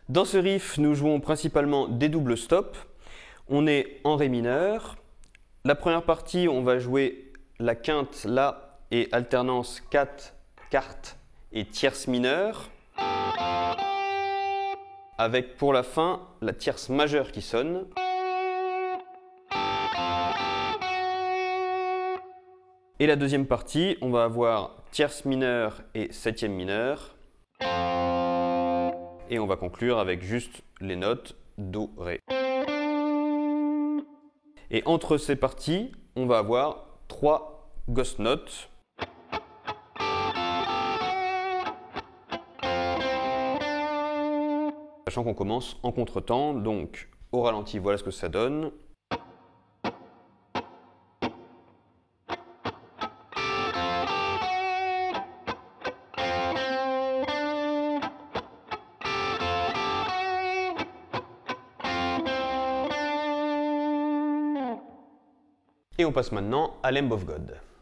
Dans ce riff, nous jouons principalement des doubles stops. On est en Ré mineur. La première partie, on va jouer la quinte La et alternance quinte, quarte et tierce mineure. Avec pour la fin la tierce majeure qui sonne. Et la deuxième partie, on va avoir tierce mineure et septième mineure. Et on va conclure avec juste les notes Do, Ré. Et entre ces parties, on va avoir 3 ghost notes. Sachant qu'on commence en contretemps, donc au ralenti, voilà ce que ça donne. Et on passe maintenant à Lamb of God.